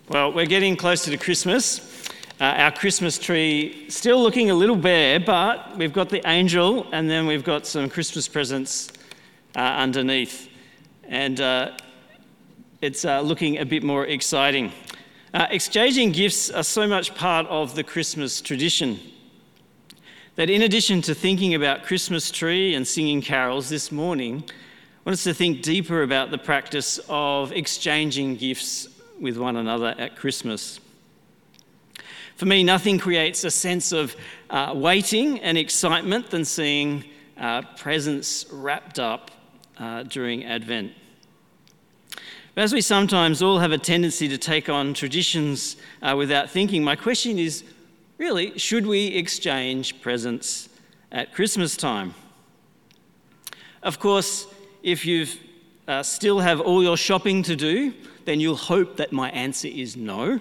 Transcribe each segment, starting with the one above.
Well, we're getting closer to Christmas. Our Christmas tree still looking a little bare, but we've got the angel and then we've got some Christmas presents underneath. And it's looking a bit more exciting. Exchanging gifts are so much part of the Christmas tradition that in addition to thinking about Christmas tree and singing carols this morning, I want us to think deeper about the practice of exchanging gifts with one another at Christmas. For me, nothing creates a sense of waiting and excitement than seeing presents wrapped up during Advent. But as we sometimes all have a tendency to take on traditions without thinking, my question is, really, should we exchange presents at Christmas time? Of course, if you still have all your shopping to do, then you'll hope that my answer is no.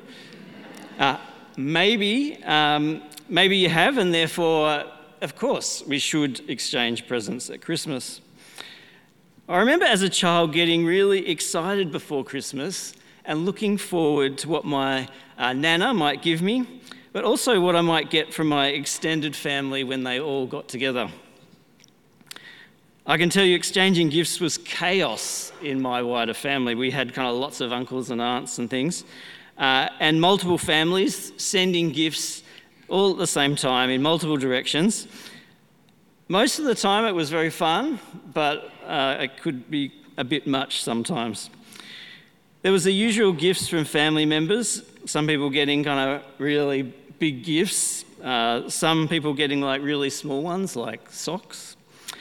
Maybe you have, and therefore, of course, we should exchange presents at Christmas. I remember as a child getting really excited before Christmas and looking forward to what my nana might give me, but also what I might get from my extended family when they all got together. I can tell you exchanging gifts was chaos in my wider family. We had kind of lots of uncles and aunts and things, and multiple families sending gifts all at the same time in multiple directions. Most of the time it was very fun, but it could be a bit much sometimes. There was the usual gifts from family members, some people getting kind of really big gifts, some people getting like really small ones like socks.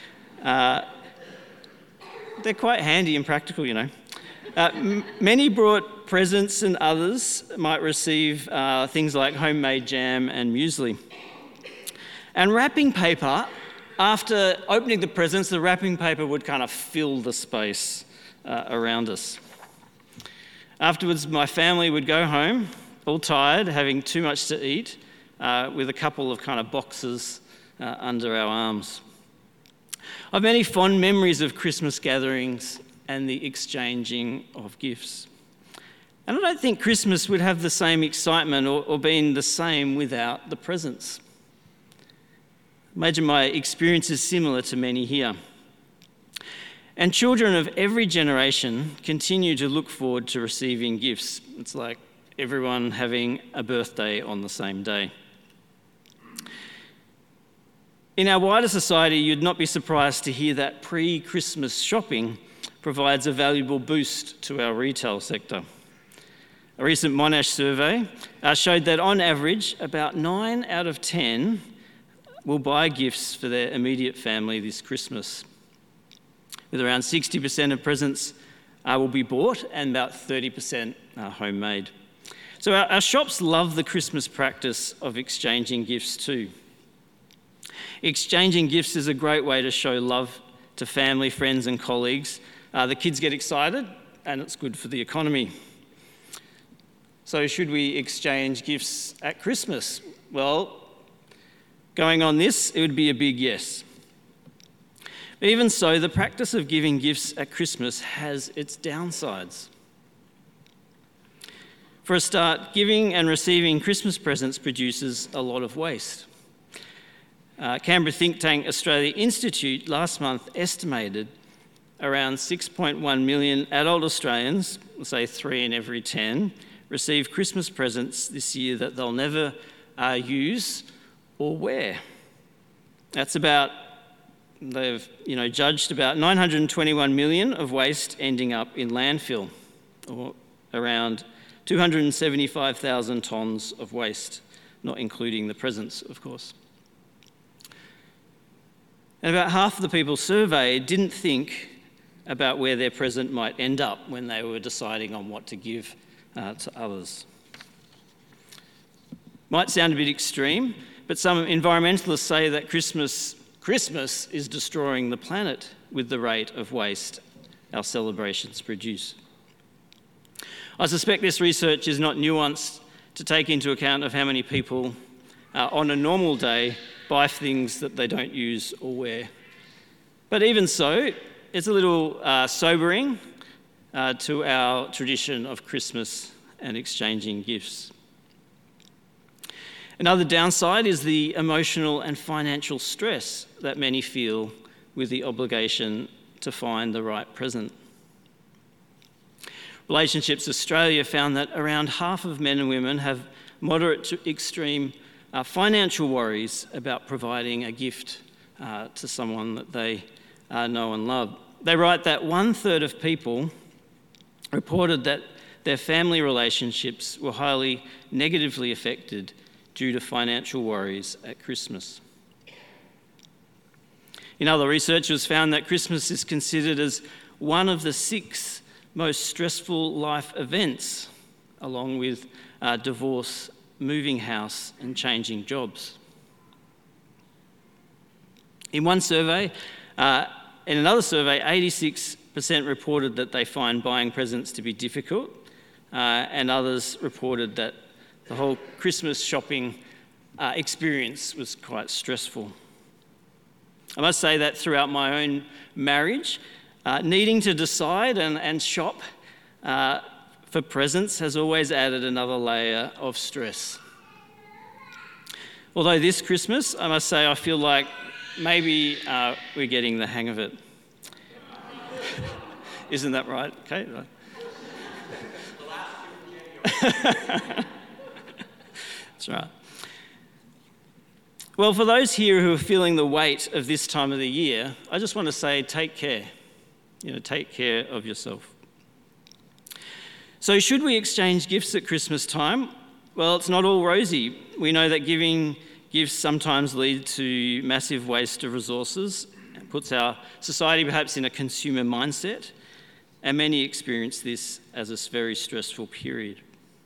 They're quite handy and practical, you know. Many brought presents and others might receive things like homemade jam and muesli. And wrapping paper, after opening the presents, the wrapping paper would kind of fill the space around us. Afterwards, my family would go home, all tired, having too much to eat, with a couple of kind of boxes under our arms. I have many fond memories of Christmas gatherings and the exchanging of gifts. And I don't think Christmas would have the same excitement or been the same without the presents. Imagine my experience is similar to many here. And children of every generation continue to look forward to receiving gifts. It's like everyone having a birthday on the same day. In our wider society, you'd not be surprised to hear that pre-Christmas shopping provides a valuable boost to our retail sector. A recent Monash survey showed that on average, about 9 out of 10 will buy gifts for their immediate family this Christmas, with around 60% of presents will be bought and about 30% are homemade. So our shops love the Christmas practice of exchanging gifts too. Exchanging gifts is a great way to show love to family, friends and colleagues. The kids get excited and it's good for the economy. So should we exchange gifts at Christmas? Well, going on this, it would be a big yes. But even so, the practice of giving gifts at Christmas has its downsides. For a start, giving and receiving Christmas presents produces a lot of waste. Canberra think tank Australia Institute last month estimated around 6.1 million adult Australians, say 3 in every 10, receive Christmas presents this year that they'll never use or wear. That's about, they've judged about 921 million of waste ending up in landfill, or around 275,000 tonnes of waste, not including the presents, of course. And about half of the people surveyed didn't think about where their present might end up when they were deciding on what to give to others. Might sound a bit extreme, but some environmentalists say that Christmas is destroying the planet with the rate of waste our celebrations produce. I suspect this research is not nuanced to take into account of how many people on a normal day buy things that they don't use or wear. But even so, it's a little sobering to our tradition of Christmas and exchanging gifts. Another downside is the emotional and financial stress that many feel with the obligation to find the right present. Relationships Australia found that around half of men and women have moderate to extreme financial worries about providing a gift to someone that they know and love. They write that 1/3 of people reported that their family relationships were highly negatively affected due to financial worries at Christmas. In other research, it was found that Christmas is considered as one of the 6 most stressful life events, along with divorce, moving house, and changing jobs. In another survey, 86% reported that they find buying presents to be difficult, and others reported that the whole Christmas shopping experience was quite stressful. I must say that throughout my own marriage, needing to decide and shop for presents has always added another layer of stress. Although this Christmas, I must say, I feel like maybe we're getting the hang of it. Isn't that right? Okay. That's right. Well, for those here who are feeling the weight of this time of the year, I just want to say take care. Take care of yourself. So should we exchange gifts at Christmas time? Well, it's not all rosy. We know that giving gifts sometimes lead to massive waste of resources. It puts our society perhaps in a consumer mindset, and many experience this as a very stressful period.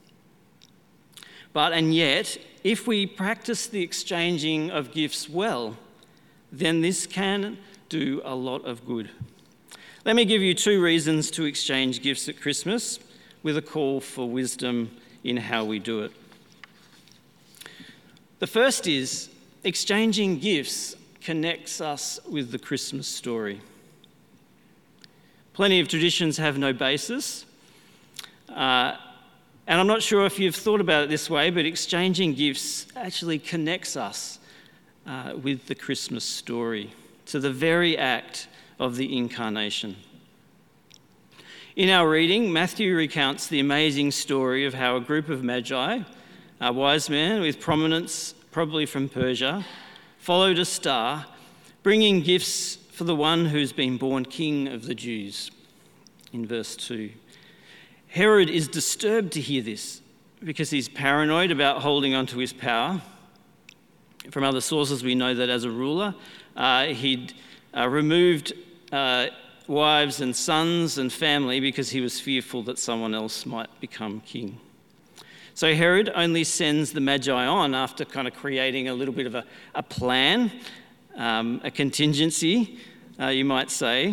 And yet, if we practice the exchanging of gifts well, then this can do a lot of good. Let me give you 2 reasons to exchange gifts at Christmas, with a call for wisdom in how we do it. The first is exchanging gifts connects us with the Christmas story. Plenty of traditions have no basis. And I'm not sure if you've thought about it this way, but exchanging gifts actually connects us with the Christmas story, to the very act of the incarnation. In our reading, Matthew recounts the amazing story of how a group of magi, wise men with prominence, probably from Persia, followed a star, bringing gifts for the one who's been born King of the Jews. In verse 2. Herod is disturbed to hear this because he's paranoid about holding on to his power. From other sources, we know that as a ruler, he'd removed wives and sons and family because he was fearful that someone else might become king. So Herod only sends the Magi on after kind of creating a little bit of a plan, a contingency, you might say,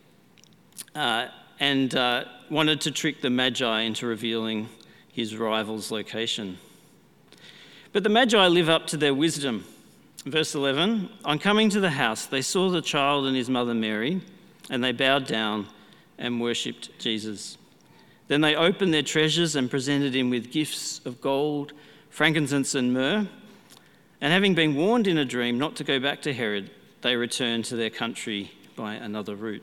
and wanted to trick the Magi into revealing his rival's location. But the Magi live up to their wisdom. Verse 11, on coming to the house, they saw the child and his mother Mary, and they bowed down and worshipped Jesus. Then they opened their treasures and presented him with gifts of gold, frankincense and myrrh. And having been warned in a dream not to go back to Herod, they returned to their country by another route.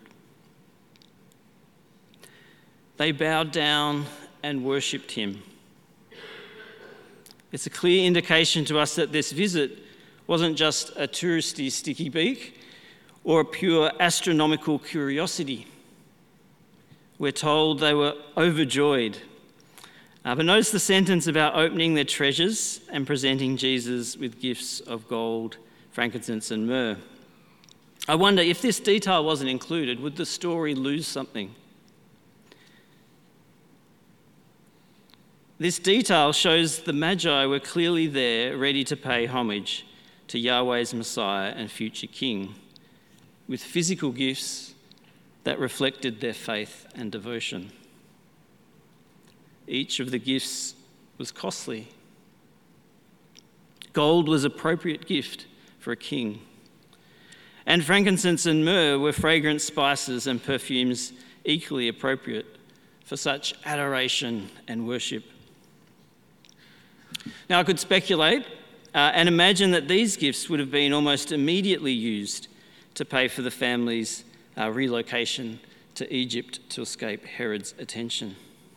They bowed down and worshipped him. It's a clear indication to us that this visit wasn't just a touristy sticky beak or a pure astronomical curiosity. We're told they were overjoyed. But notice the sentence about opening their treasures and presenting Jesus with gifts of gold, frankincense and myrrh. I wonder if this detail wasn't included, would the story lose something? This detail shows the Magi were clearly there, ready to pay homage to Yahweh's Messiah and future King, with physical gifts that reflected their faith and devotion. Each of the gifts was costly. Gold was an appropriate gift for a king. And frankincense and myrrh were fragrant spices and perfumes equally appropriate for such adoration and worship. Now, I could speculate and imagine that these gifts would have been almost immediately used to pay for the family's relocation to Egypt to escape Herod's attention.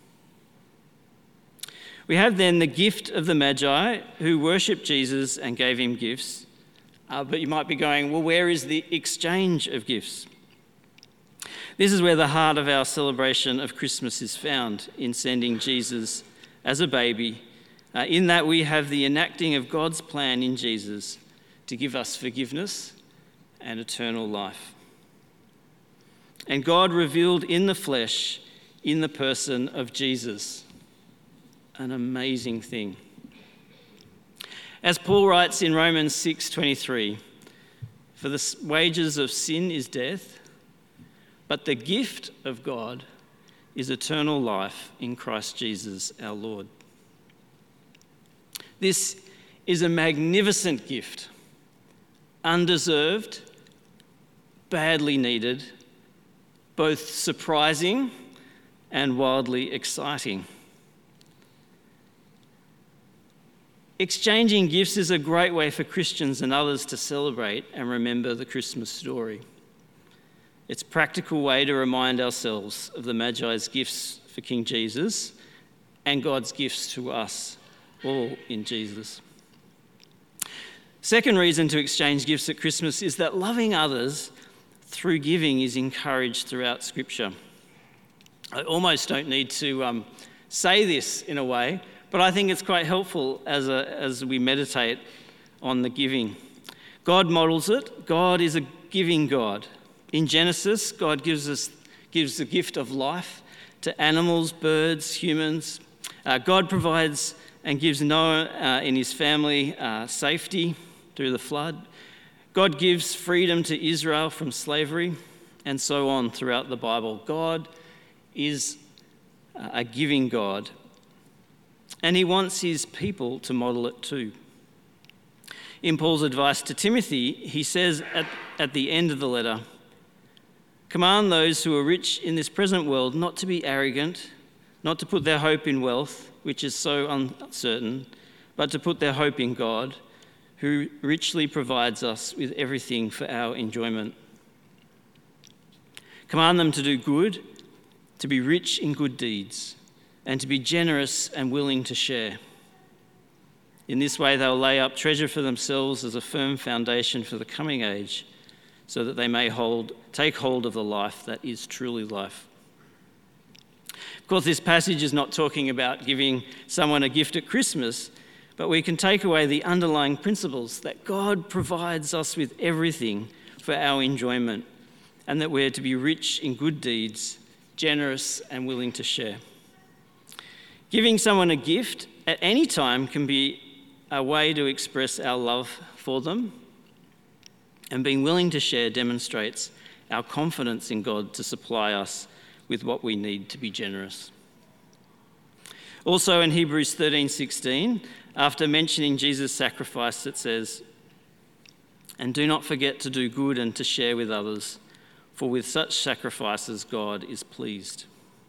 We have then the gift of the Magi who worshipped Jesus and gave him gifts. But you might be going, well, where is the exchange of gifts? This is where the heart of our celebration of Christmas is found, in sending Jesus as a baby, in that we have the enacting of God's plan in Jesus to give us forgiveness and eternal life. And God revealed in the flesh, in the person of Jesus. An amazing thing. As Paul writes in Romans 6:23, "For the wages of sin is death, but the gift of God is eternal life in Christ Jesus our Lord." This is a magnificent gift, undeserved, badly needed, both surprising and wildly exciting. Exchanging gifts is a great way for Christians and others to celebrate and remember the Christmas story. It's a practical way to remind ourselves of the Magi's gifts for King Jesus and God's gifts to us, all in Jesus. Second reason to exchange gifts at Christmas is that loving others through giving is encouraged throughout Scripture. I almost don't need to say this in a way, but I think it's quite helpful as we meditate on the giving. God models it. God is a giving God. In Genesis, God gives the gift of life to animals, birds, humans. God provides and gives Noah and his family safety through the flood. God gives freedom to Israel from slavery, and so on throughout the Bible. God is a giving God, and he wants his people to model it too. In Paul's advice to Timothy, he says at the end of the letter, "Command those who are rich in this present world not to be arrogant, not to put their hope in wealth, which is so uncertain, but to put their hope in God, who richly provides us with everything for our enjoyment. Command them to do good, to be rich in good deeds, and to be generous and willing to share. In this way, they'll lay up treasure for themselves as a firm foundation for the coming age, so that they may take hold of the life that is truly life." Of course, this passage is not talking about giving someone a gift at Christmas, but we can take away the underlying principles that God provides us with everything for our enjoyment, and that we're to be rich in good deeds, generous and willing to share. Giving someone a gift at any time can be a way to express our love for them, and being willing to share demonstrates our confidence in God to supply us with what we need to be generous. Also in Hebrews 13:16, after mentioning Jesus' sacrifice, it says, "And do not forget to do good and to share with others, for with such sacrifices God is pleased."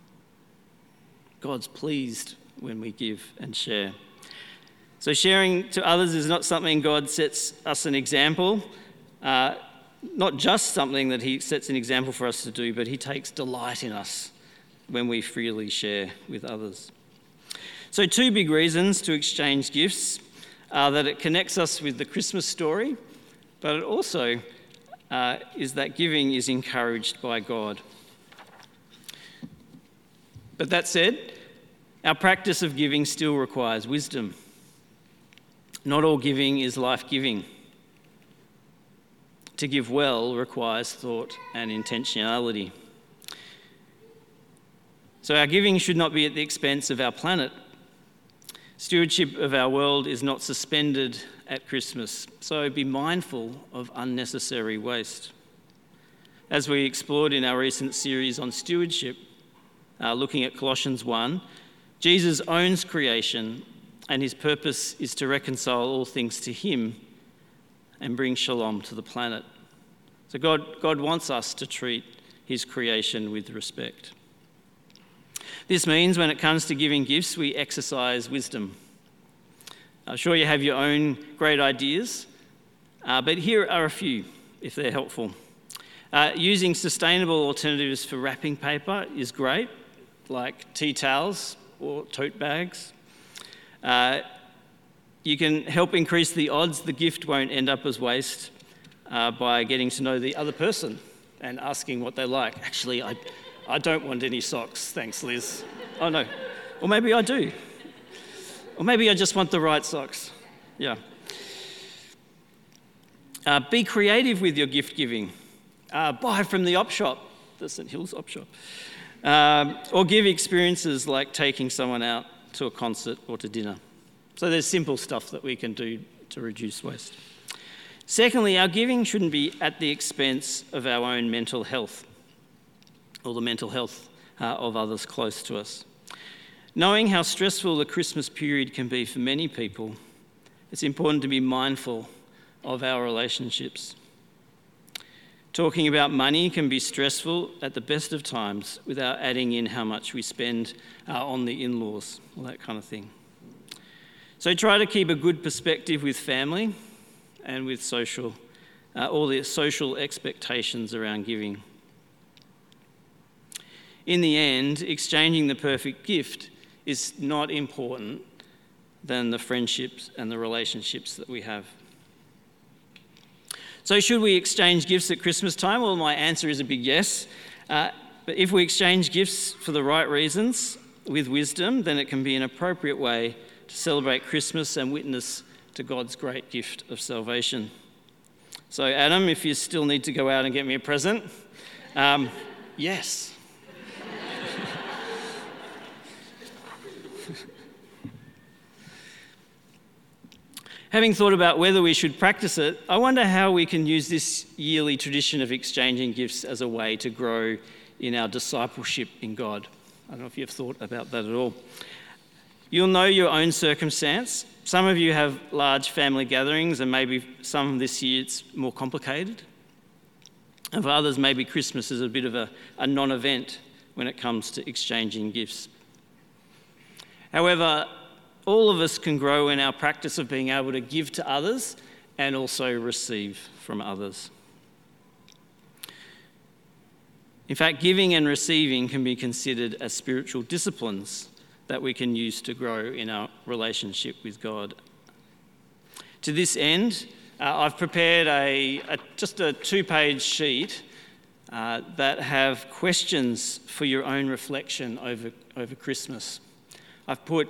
God's pleased when we give and share. So sharing to others is not something God sets us an example, not just something that he sets an example for us to do, but he takes delight in us when we freely share with others. So 2 big reasons to exchange gifts are that it connects us with the Christmas story, but it also is that giving is encouraged by God. But that said, our practice of giving still requires wisdom. Not all giving is life-giving. To give well requires thought and intentionality. So our giving should not be at the expense of our planet. Stewardship of our world is not suspended at Christmas, so be mindful of unnecessary waste. As we explored in our recent series on stewardship, looking at Colossians 1, Jesus owns creation, and his purpose is to reconcile all things to him and bring shalom to the planet. So God wants us to treat his creation with respect. This means when it comes to giving gifts, we exercise wisdom. I'm sure you have your own great ideas, but here are a few, if they're helpful. Using sustainable alternatives for wrapping paper is great, like tea towels or tote bags. You can help increase the odds the gift won't end up as waste by getting to know the other person and asking what they like. Actually, I don't want any socks, thanks, Liz. Oh no, or maybe I do. Or maybe I just want the right socks. Yeah. Be creative with your gift giving. Buy from the op shop, the St Hills op shop. Or give experiences like taking someone out to a concert or to dinner. So there's simple stuff that we can do to reduce waste. Secondly, our giving shouldn't be at the expense of our own mental health or the mental health of others close to us. Knowing how stressful the Christmas period can be for many people, it's important to be mindful of our relationships. Talking about money can be stressful at the best of times without adding in how much we spend on the in-laws, all that kind of thing. So try to keep a good perspective with family and with all the social expectations around giving. In the end, exchanging the perfect gift is not important than the friendships and the relationships that we have. So should we exchange gifts at Christmas time? Well, my answer is a big yes. But if we exchange gifts for the right reasons, with wisdom, then it can be an appropriate way to celebrate Christmas and witness to God's great gift of salvation. So Adam, if you still need to go out and get me a present, yes. Having thought about whether we should practice it, I wonder how we can use this yearly tradition of exchanging gifts as a way to grow in our discipleship in God. I don't know if you've thought about that at all. You'll know your own circumstance. Some of you have large family gatherings, and maybe some this year it's more complicated. And for others, maybe Christmas is a bit of a non-event when it comes to exchanging gifts. However, all of us can grow in our practice of being able to give to others and also receive from others. In fact, giving and receiving can be considered as spiritual disciplines that we can use to grow in our relationship with God. To this end, I've prepared just a 2-page sheet that have questions for your own reflection over Christmas. I've put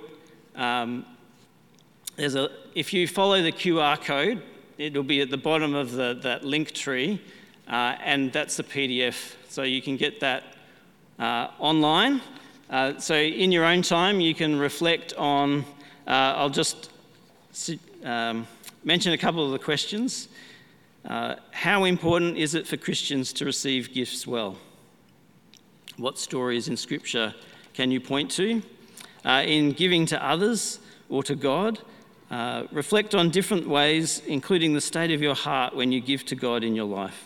if you follow the QR code, it'll be at the bottom of that link tree, and that's the PDF. So you can get that online. So in your own time, you can reflect on, I'll just mention a couple of the questions. How important is it for Christians to receive gifts well? What stories in Scripture can you point to? In giving to others or to God, reflect on different ways, including the state of your heart when you give to God in your life.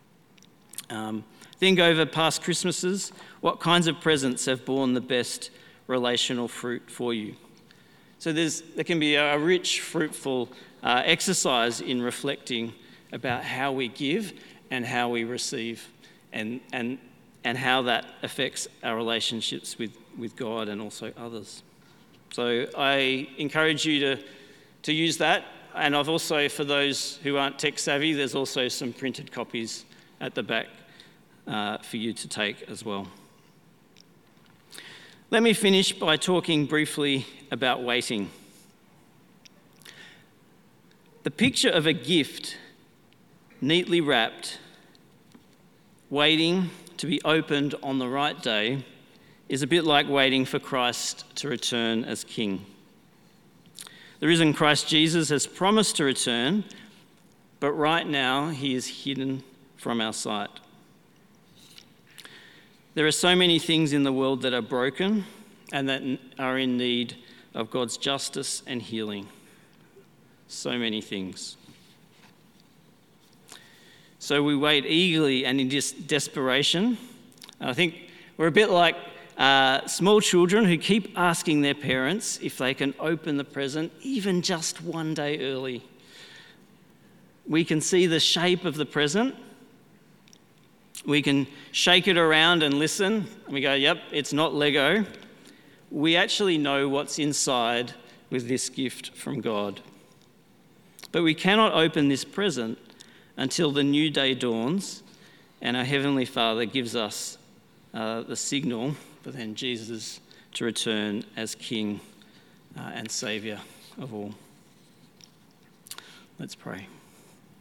Think over past Christmases. What kinds of presents have borne the best relational fruit for you? So there can be a rich, fruitful exercise in reflecting about how we give and how we receive, and how that affects our relationships with God and also others. So I encourage you to use that. And I've also, for those who aren't tech savvy, there's also some printed copies at the back for you to take as well. Let me finish by talking briefly about waiting. The picture of a gift neatly wrapped, waiting to be opened on the right day, is a bit like waiting for Christ to return as King. The risen Christ Jesus has promised to return, but right now he is hidden from our sight. There are so many things in the world that are broken and that are in need of God's justice and healing. So many things. So we wait eagerly and in desperation. And I think we're a bit like small children who keep asking their parents if they can open the present even just one day early. We can see the shape of the present. We can shake it around and listen, and we go, yep, it's not Lego. We actually know what's inside with this gift from God. But we cannot open this present until the new day dawns and our Heavenly Father gives us the signal for then Jesus to return as King and Saviour of all. Let's pray.